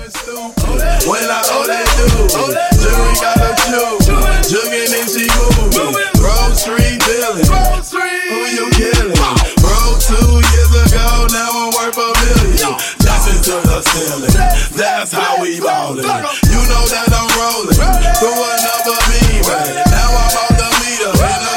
When I owe that dude, Jury got a chew. Jugging and she moving. Road Street dealing. Who you killing? Broke 2 years ago, now I'm worth $1 million. Dancing to the ceiling. That's how we ballin'. You know that I'm rolling through another beam. Now I'm on the meter.